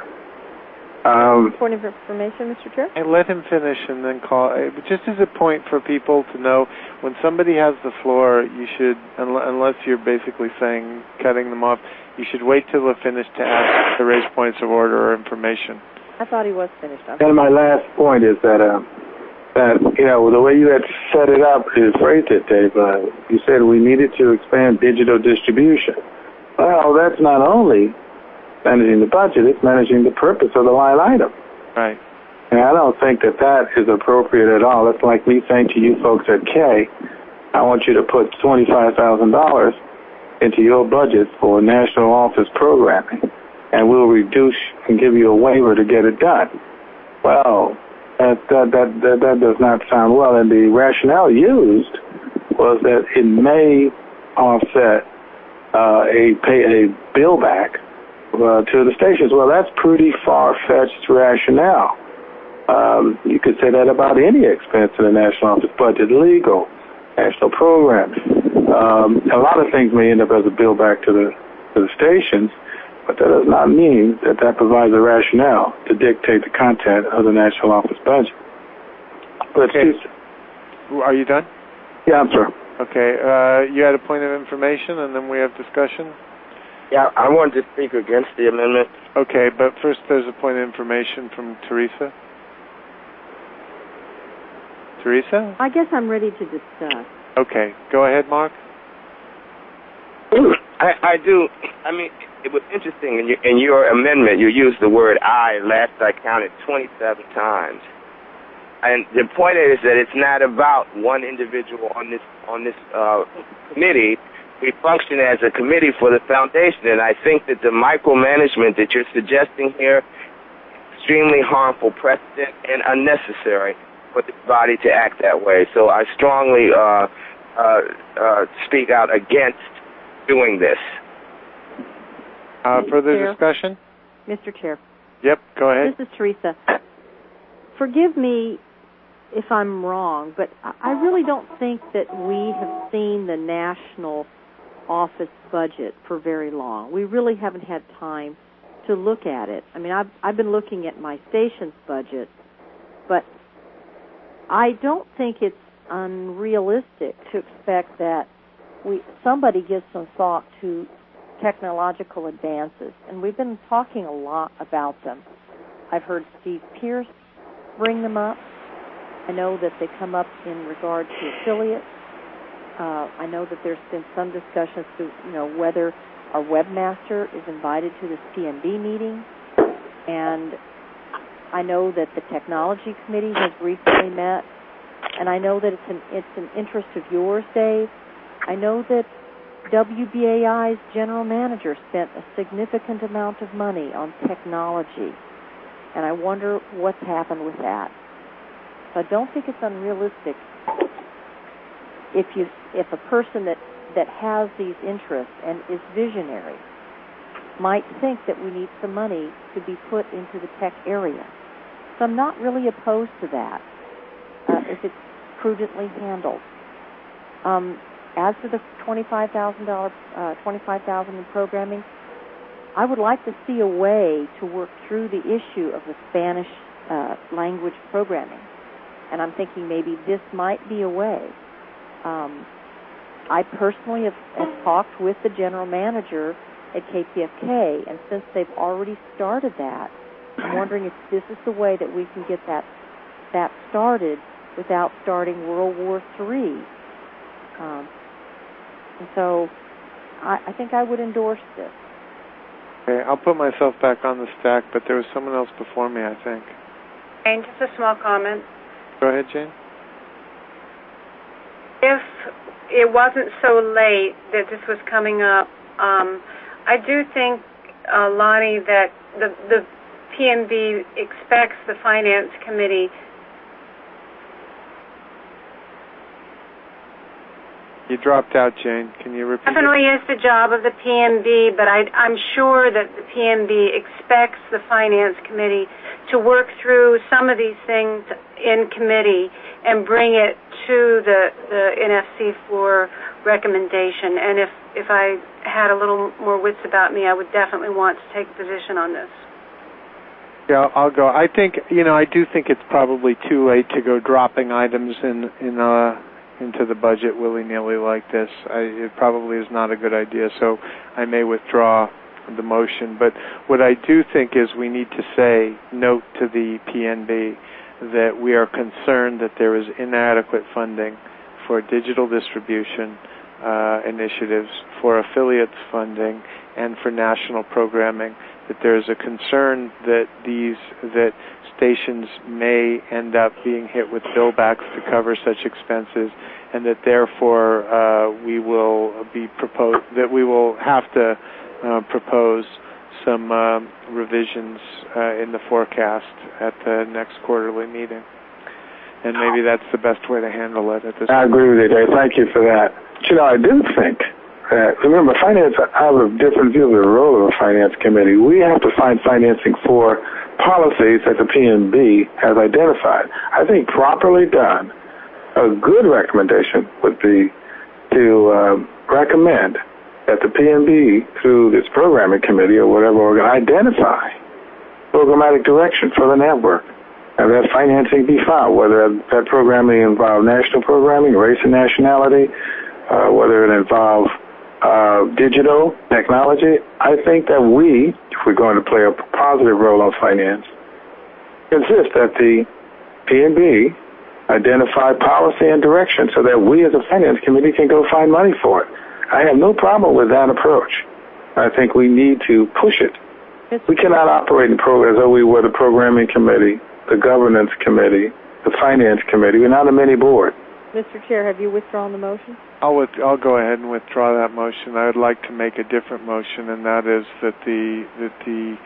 Um, Point of information, Mister Chair? And let him finish and then call. Just as a point for people to know, when somebody has the floor, you should, unless you're basically saying cutting them off, you should wait till they're finished to ask to raise points of order or information. I thought he was finished. Okay. And my last point is that, uh, that you know, the way you had set it up is phrased it, Dave. Uh, you said we needed to expand digital distribution. Well, that's not only managing the budget, it's managing the purpose of the line item. Right. And I don't think that that is appropriate at all. It's like me saying to you folks at K, I want you to put twenty-five thousand dollars into your budget for national office programming, and we'll reduce and give you a waiver to get it done. Well, that, that, that, that, that does not sound well. And the rationale used was that it may offset uh, a, pay, a bill back Uh, to the stations. Well, that's pretty far-fetched rationale. Um, you could say that about any expense in the national office budget, legal, national programs. Um, a lot of things may end up as a bill back to the to the stations, but that does not mean that that provides a rationale to dictate the content of the national office budget. But okay. Are you done? Yeah, I'm sorry. Okay. Uh, you had a point of information, and then we have discussion? Yeah, I wanted to speak against the amendment. Okay, but first there's a point of information from Teresa. Teresa? I guess I'm ready to discuss. Okay, go ahead, Mark. I, I do. I mean, it was interesting in your, in your amendment. You used the word "I." Last I counted twenty-seven times, and the point is that it's not about one individual on this on this uh, committee. We function as a committee for the foundation, and I think that the micromanagement that you're suggesting here is extremely harmful precedent and unnecessary for this body to act that way. So I strongly uh, uh, uh, speak out against doing this. Uh, further Chair. discussion? Mister Chair. Yep, go ahead. This is Teresa. Forgive me if I'm wrong, but I really don't think that we have seen the national office budget for very long. We really haven't had time to look at it. I mean, I've, I've been looking at my station's budget, But I don't think it's unrealistic to expect that we somebody gives some thought to technological advances, and we've been talking a lot about them. I've heard Steve Pierce bring them up. I know that they come up in regard to affiliates. Uh, I know that there's been some discussions to, you know, whether our webmaster is invited to this P N B meeting, and I know that the technology committee has recently met, and I know that it's an it's an interest of yours, Dave. I know that W B A I's general manager spent a significant amount of money on technology, and I wonder what's happened with that. So I don't think it's unrealistic if you if a person that, that has these interests and is visionary might think that we need some money to be put into the tech area. So I'm not really opposed to that uh, if it's prudently handled. Um, as for the twenty-five thousand dollars, uh, twenty-five thousand dollars in programming, I would like to see a way to work through the issue of the Spanish uh, language programming. And I'm thinking maybe this might be a way. Um, I personally have, have talked with the general manager at K P F K, and since they've already started that, I'm wondering if this is the way that we can get that that started without starting World War Three. Um, and so I, I think I would endorse this. Okay, I'll put myself back on the stack, but there was someone else before me, I think. Jane, just a small comment. Go ahead, Jane. If it wasn't so late that this was coming up, um, I do think, uh, Lonnie, that the, the P N B expects the Finance Committee. You dropped out, Jane. Can you repeat? Definitely is the job of the P N B, but I, I'm sure that the P N B expects the Finance Committee to work through some of these things in committee and bring it to the, the N F C for recommendation. And if, if I had a little more wits about me, I would definitely want to take a position on this. Yeah, I'll go. I think, you know, I do think it's probably too late to go dropping items in, in, uh, into the budget willy-nilly like this. I, it probably is not a good idea, so I may withdraw the motion. But what I do think is we need to say, note to the P N B, that we are concerned that there is inadequate funding for digital distribution uh, initiatives, for affiliates funding, and for national programming, that there is a concern that these that stations may end up being hit with billbacks to cover such expenses, and that therefore uh, we will be propose that we will have to uh, propose some uh, revisions uh, in the forecast at the next quarterly meeting. And maybe that's the best way to handle it at this I point. agree with you, Dave. Thank you for that. But, you know, I do think that, remember, finance, I have a different view of the role of a finance committee. We have to find financing for policies that the P N B has identified. I think properly done, a good recommendation would be to um, recommend that the P N B, through this programming committee or whatever organ, identify programmatic direction for the network, and that financing be found, whether that programming involve national programming, race and nationality, uh, whether it involve uh, digital technology. I think that we, if we're going to play a positive role on finance, insist that the P N B identify policy and direction so that we as a finance committee can go find money for it. I have no problem with that approach. I think we need to push it. We cannot operate in programs as though we were the programming committee, the governance committee, the finance committee. We're not a mini board. Mister Chair, have you withdrawn the motion? I'll with, I'll go ahead and withdraw that motion. I would like to make a different motion, and that is that the that the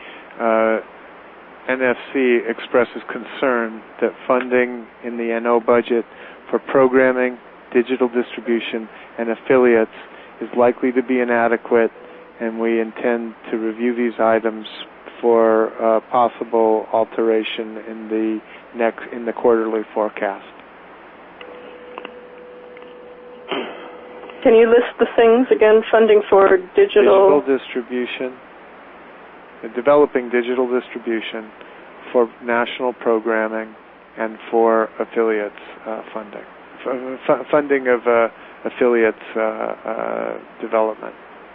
uh, N F C expresses concern that funding in the N O budget for programming, digital distribution, and affiliates is likely to be inadequate, and we intend to review these items for uh, possible alteration in the next in the quarterly forecast. Can you list the things again? Funding for digital... Digital distribution, uh, developing digital distribution for national programming and for affiliates uh, funding, F- funding of uh, affiliates uh, uh, development.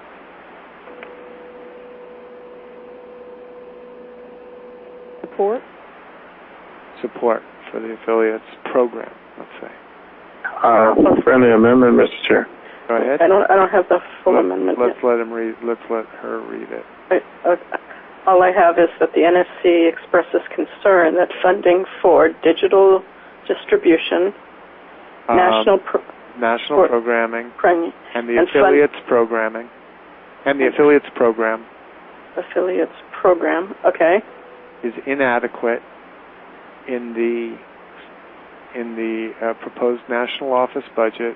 Support? Support for the affiliates program, let's say. Uh, a friendly amendment, Mister Chair. Go ahead. I don't. I don't have the full Let, amendment Let's yet. let him read. Let's let her read it. I, uh, all I have is that the N F C expresses concern that funding for digital distribution, Um, national pro- national for- programming, prime- and the and fun- affiliates programming, and the affiliates program affiliates program. Okay. is inadequate in the in the uh, proposed national office budget,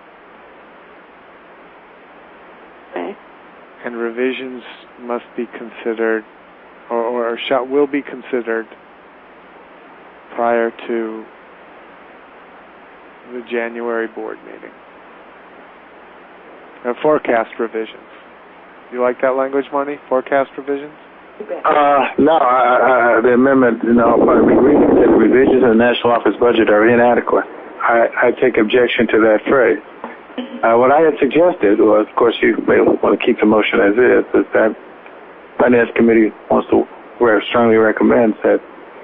Okay. and revisions must be considered, or, or shall, will be considered prior to the January board meeting. Uh, forecast revisions. You like that language, Money? Forecast revisions? Uh, no, I, I, the amendment, you know, I mean, reading that the revisions in the national office budget are inadequate. I, I take objection to that phrase. Uh, what I had suggested was, of course, you may want to keep the motion as is, is that Finance Committee wants to, where strongly recommends that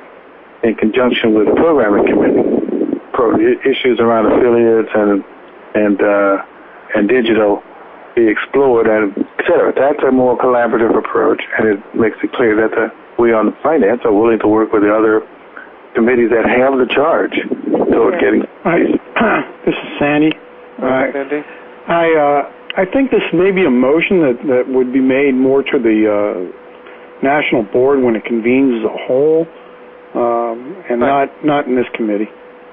in conjunction with the Programming Committee, pro, issues around affiliates and and uh, and digital be explored, and et cetera. That's a more collaborative approach, and it makes it clear that the, we on the finance are willing to work with the other committees that have the charge toward getting. Hi, this is Sandy. Hi, Sandy. I uh, I think this may be a motion that, that would be made more to the uh, national board when it convenes as a whole, um, and Right. not not in this committee.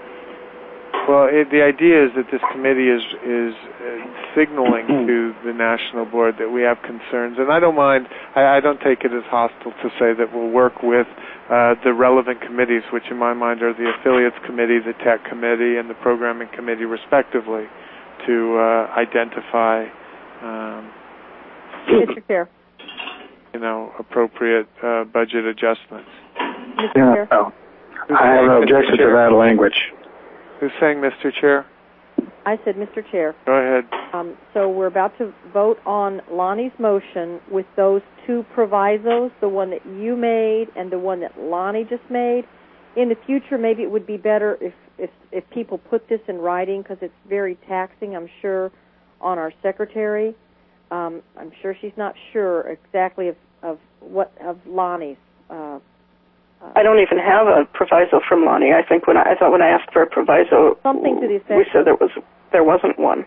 Well, it, the idea is that this committee is is uh, signaling to the national board that we have concerns, and I don't mind. I, I don't take it as hostile to say that we'll work with uh, the relevant committees, which in my mind are the affiliates committee, the tech committee, and the programming committee, respectively, to uh, identify, um, Mister Chair. you know, appropriate uh, budget adjustments. Mister Yeah, Chair. no. I have no objection to that language. Who's saying, Mister Chair? I said, Mister Chair. Go ahead. Um, so we're about to vote on Lonnie's motion with those two provisos, the one that you made and the one that Lonnie just made. In the future, maybe it would be better if, if, if people put this in writing, because it's very taxing, I'm sure, on our secretary. Um, I'm sure she's not sure exactly of, of what of Lonnie's. Uh, uh, I don't even have a proviso from Lonnie. I think when I, I thought when I asked for a proviso, something to the effect. we said there was there wasn't one.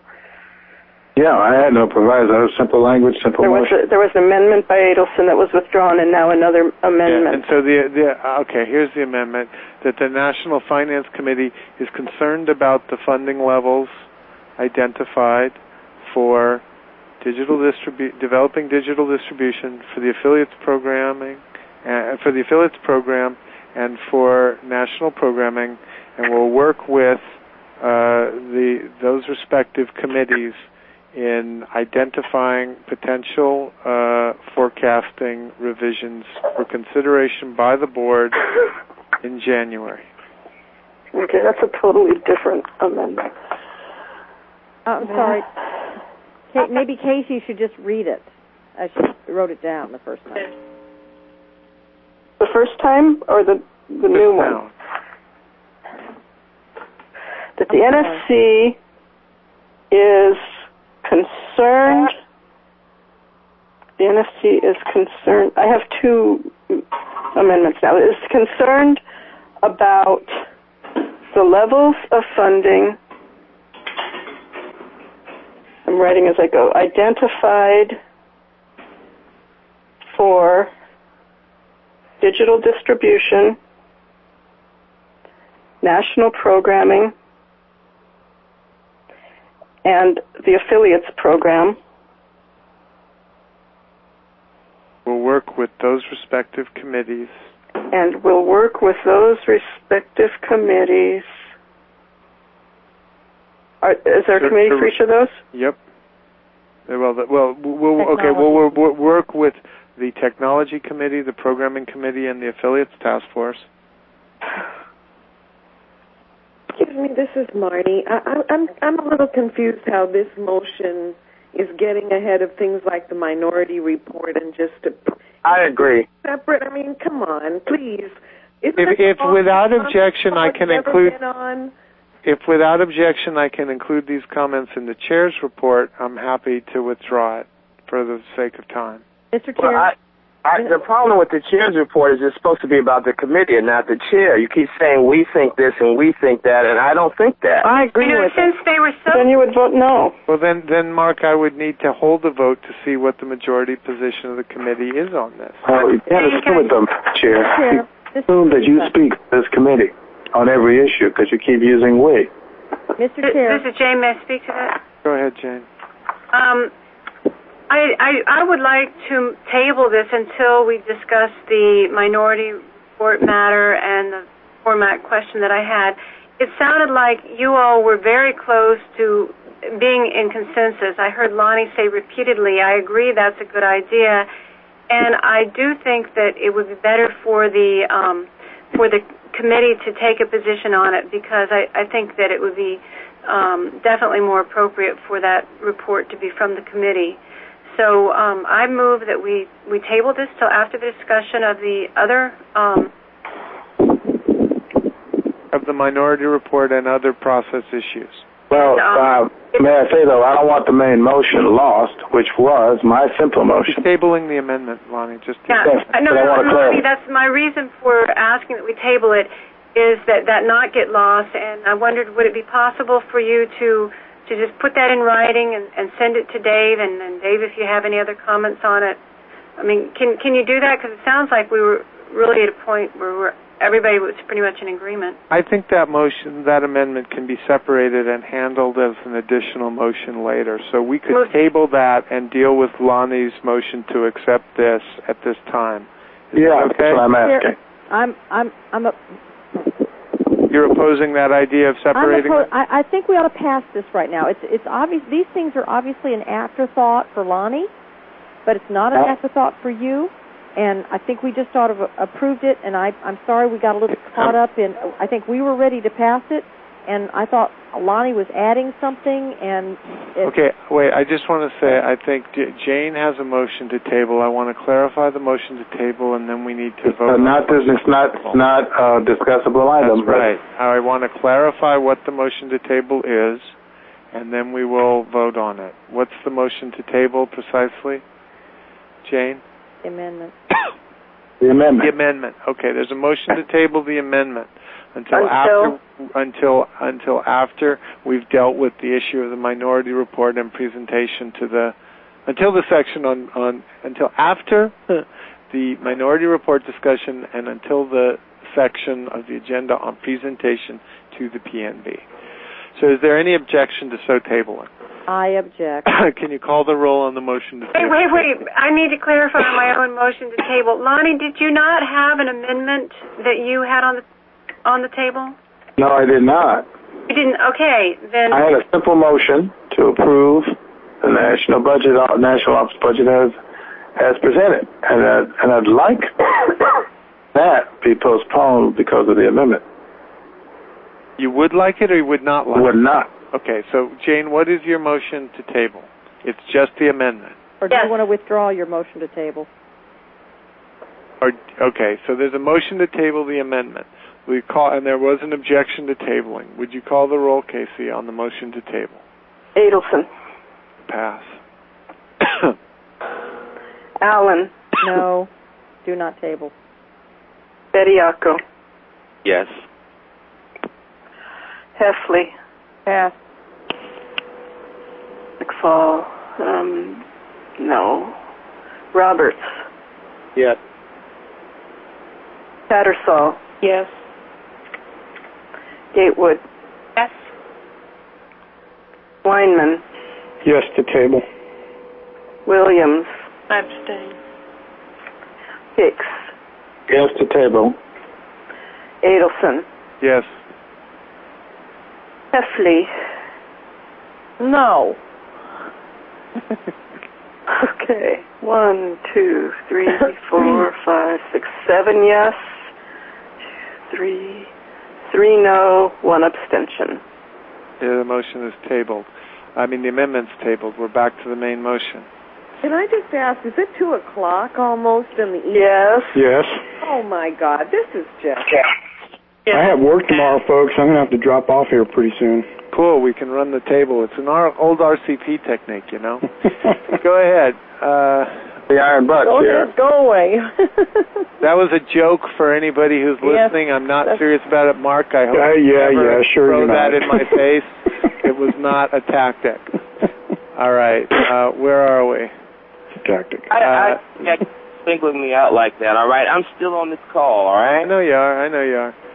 Yeah, I had no proviso. Simple language, simple There was motion. a, there was an amendment by Adelson that was withdrawn, and now another Yeah, amendment. and so the, the okay, here's the amendment that the National Finance Committee is concerned about the funding levels identified for digital distribu- developing digital distribution for the affiliates programming, uh, for the affiliates program, and for national programming, and will work with uh, the those respective committees in identifying potential uh, forecasting revisions for consideration by the board in January. Okay, that's a totally different amendment. Uh, I'm sorry. Kay, maybe Casey should just read it. I she wrote it down the first time. The first time or the the new one? Now, That the N F C is concerned. The N F C is concerned. I have two amendments now. Is concerned about the levels of funding. I'm writing as I go. Identified for digital distribution, national programming, and the affiliates program. we'll work with those respective committees. And we'll work with those respective committees. Are, is there a committee for each of those? Yep. Uh, Well, the, well, we'll okay. Well, we'll, we'll work with the technology committee, the programming committee, and the affiliates task force. me, this is Marty. I, I, I'm I'm a little confused how this motion is getting ahead of things like the minority report and just to I agree. separate. I mean, come on, please. Isn't If, this if the without most objection, I I've can ever include. been on? If without objection, I can include these comments in the chair's report, I'm happy to withdraw it for the sake of time. Mister Well, Chair. I, I, the problem with the chair's report is it's supposed to be about the committee and not the chair. You keep saying we think this and we think that, and I don't think that. I agree You know, with since it. they were so Then you would vote no. Well, then, then, Mark, I would need to hold the vote to see what the majority position of the committee is on this. Oh, you can't assume with them, Chair. Chair, this Assume that you speak to this committee on every issue because you keep using we. Mister This, Chair. this is Jane. May I speak to that? Go ahead, Jane. Um, I, I I would like to table this until we discuss the minority report matter and the format question that I had. It sounded like you all were very close to being in consensus. I heard Lonnie say repeatedly, I agree that's a good idea, and I do think that it would be better for the um, for the committee to take a position on it, because I, I think that it would be um, definitely more appropriate for that report to be from the committee. So um, I move that we, we table this till after the discussion of the other um, Of the minority report and other process issues. Well, uh, may I say, though, I don't want the main motion lost, which was my simple motion. She's tabling the amendment, Lonnie. Just to Yeah, Yes, I- no, but I no, want to no, clarify. that's my reason for asking that we table it, is that that not get lost. And I wondered, would it be possible for you to to just put that in writing and, and send it to Dave? And, and Dave, if you have any other comments on it, I mean, can can you do that? Because it sounds like we were really at a point where we're, everybody was pretty much in agreement. I think that motion, that amendment can be separated and handled as an additional motion later. So we could Move- table that and deal with Lonnie's motion to accept this at this time. Is Yeah, that that's okay? what I'm asking. I'm I'm I'm a, You're opposing that idea of I'm separating oppo- them? I, I think we ought to pass this right now. It's it's obvious these things are obviously an afterthought for Lonnie, but it's not an Uh, afterthought for you. And I think we just ought to have approved it. And I I'm sorry we got a little caught up in. I think we were ready to pass it, and I thought Lonnie was adding something. And it, Okay, wait, I just want to say, I think J- Jane has a motion to table. I want to clarify the motion to table, and then we need to vote. Uh, not this, it's not, it's not a discussable item. That's right. I want to clarify what the motion to table is, and then we will vote on it. What's the motion to table precisely, Jane? the amendment. The amendment. The amendment. Okay, there's a motion to table the amendment until, Until? after until until after we've dealt with the issue of the minority report and presentation to the until the section on on until after the minority report discussion and until the section of the agenda on presentation to the P N B. So is there any objection to so tabling? I object. Can you call the roll on the motion to Wait, table? wait, wait. I need to clarify my own motion to table. Lonnie, did you not have an amendment that you had on the on the table? No, I did not. You didn't? Okay, then. I had a simple motion to approve the national budget, uh, national office budget as as presented, and uh, and I'd like that be postponed because of the amendment. You would like it or you would not like it? Would not. Okay, so Jane, what is your motion to table? It's just the amendment. Or do Yes. you want to withdraw your motion to table? Or okay, so there's a motion to table the amendment. We call, and there was an objection to tabling. Would you call the roll, Casey, on the motion to table? Adelson. Pass. Allen. No, do not table. Bediako. Yes. Heffley. Pass. McFall. Um, no. Roberts. Yes. Tattersall. Yes. Gatewood. Yes. Weinman. Yes to table. Williams. Abstain. Hicks. Yes to table. Adelson. Yes. Heffley. No. Okay. One, two, three, four, five, six, seven yes. Three, Three no, one abstention. Yeah, the motion is tabled. I mean, the amendment's tabled. We're back to the main motion. Can I just ask, is it two o'clock almost in the evening? Yes. Yes. Oh, my God, this is just... I have work tomorrow, folks. I'm going to have to drop off here pretty soon. Cool, we can run the table. It's an R- old R C P technique, you know. Go ahead. Uh, the Iron Butt Go here. ahead, go away. that was a joke for anybody who's Yes, listening. I'm not that's- serious about it, Mark. I hope Uh, you yeah, never yeah, sure throw you're that not. in my face. It was not a tactic. All right, uh, where are we? Tactic. I, I, Uh, I singling me out like that, all right? I'm still on this call, all I right? know you are. I know you are.